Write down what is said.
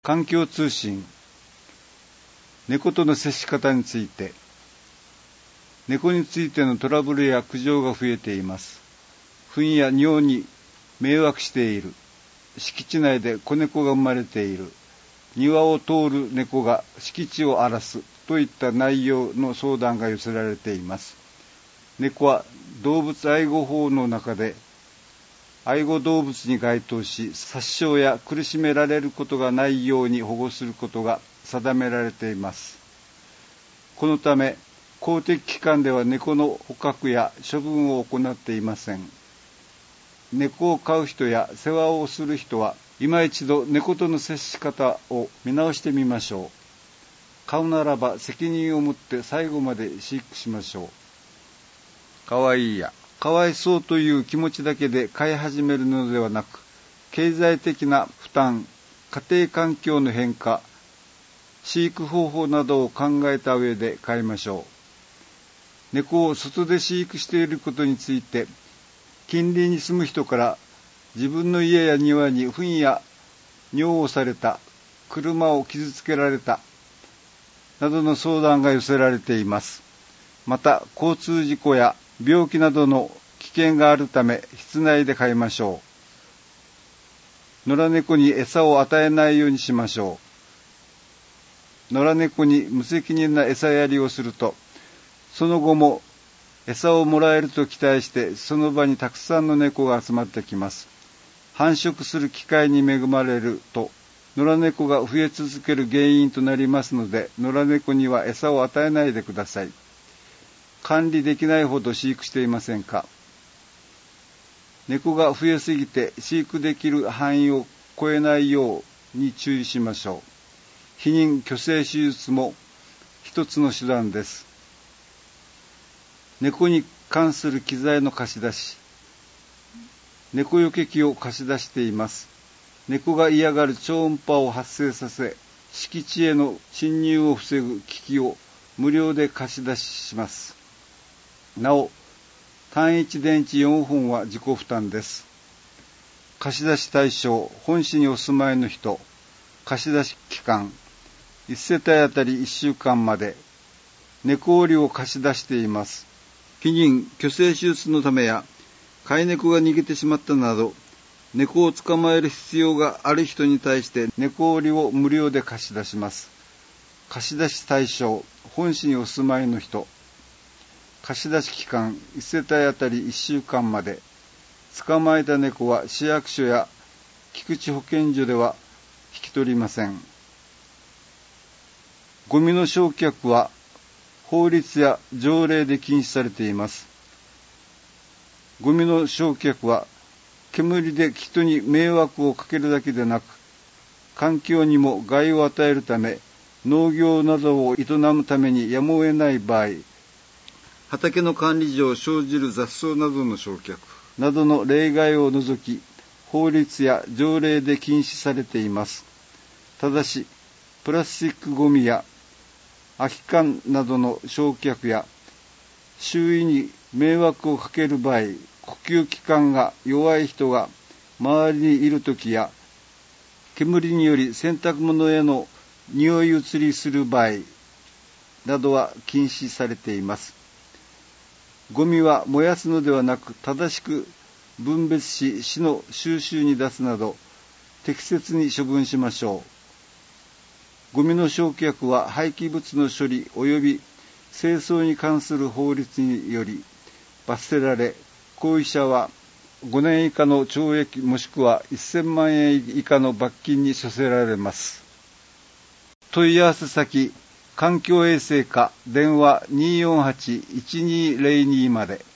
環境通信。猫との接し方について。猫についてのトラブルや苦情が増えています。糞や尿に迷惑している。敷地内で子猫が生まれている。庭を通る猫が敷地を荒らすといった内容の相談が寄せられています。猫は動物愛護法の中で愛護動物に該当し、殺傷や苦しめられることがないように保護することが定められています。このため、公的機関では猫の捕獲や処分を行っていません。猫を飼う人や世話をする人は、今一度猫との接し方を見直してみましょう。飼うならば責任を持って最後まで飼育しましょう。かわいいや、かわいそうという気持ちだけで飼い始めるのではなく、経済的な負担、家庭環境の変化、飼育方法などを考えた上で飼いましょう。猫を外で飼育していることについて、近隣に住む人から自分の家や庭に糞や尿をされた、車を傷つけられた、などの相談が寄せられています。また、交通事故や病気などの危険があるため、室内で飼いましょう。野良猫に餌を与えないようにしましょう。野良猫に無責任な餌やりをすると、その後も餌をもらえると期待して、その場にたくさんの猫が集まってきます。繁殖する機会に恵まれると、野良猫が増え続ける原因となりますので、野良猫には餌を与えないでください。管理できないほど飼育していませんか？猫が増えすぎて飼育できる範囲を超えないように注意しましょう。避妊・去勢手術も一つの手段です。猫に関する機材の貸し出し。猫よけ器を貸し出しています。猫が嫌がる超音波を発生させ、敷地への侵入を防ぐ機器を無料で貸し出します。なお、単一電池4本は自己負担です。貸し出し対象、本市にお住まいの人、貸し出し期間、1世帯あたり1週間まで、猫檻を貸し出しています。避妊・去勢手術のためや、飼い猫が逃げてしまったなど、猫を捕まえる必要がある人に対して猫檻を無料で貸し出します。貸し出し対象、本市にお住まいの人、貸し出し期間、1世帯あたり1週間まで、捕まえた猫は市役所や菊池保健所では引き取りません。ゴミの焼却は法律や条例で禁止されています。ゴミの焼却は煙で人に迷惑をかけるだけでなく、環境にも害を与えるため、農業などを営むためにやむを得ない場合、畑の管理上生じる雑草などの焼却などの例外を除き、法律や条例で禁止されています。ただし、プラスチックゴミや空き缶などの焼却や周囲に迷惑をかける場合、呼吸器官が弱い人が周りにいるときや、煙により洗濯物への匂い移りする場合などは禁止されています。ゴミは燃やすのではなく、正しく分別し、市の収集に出すなど、適切に処分しましょう。ゴミの焼却は廃棄物の処理及び清掃に関する法律により罰せられ、行為者は5年以下の懲役もしくは1000万円以下の罰金に処せられます。問い合わせ先、環境衛生課、電話 248-1202 まで。